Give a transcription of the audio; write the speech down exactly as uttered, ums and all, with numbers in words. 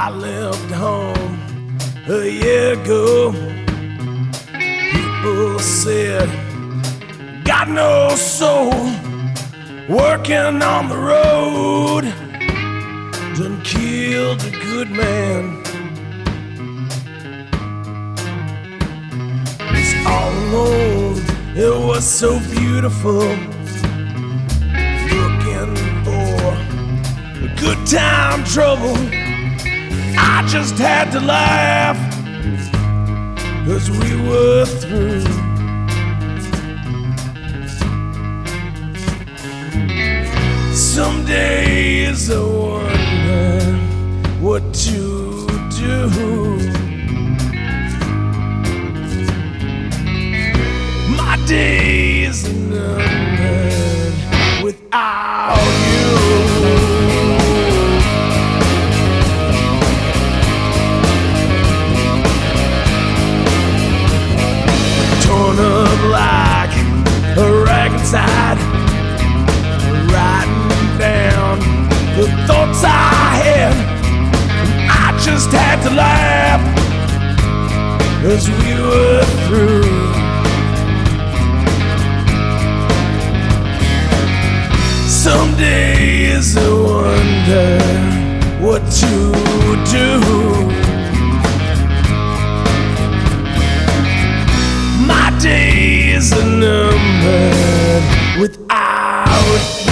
I left home a year ago, people said, got no soul, working on the road, done killed a good man. It's all alone, it was so beautiful, looking for a good time trouble. I just had to laugh, 'cause we were through. Some days I wonder what to do. My days are numbered without you. Torn up like a rag inside, writing down the thoughts I had. I just had to laugh, 'cause we were through. Some days I wonder what to do. My days are numbered without you.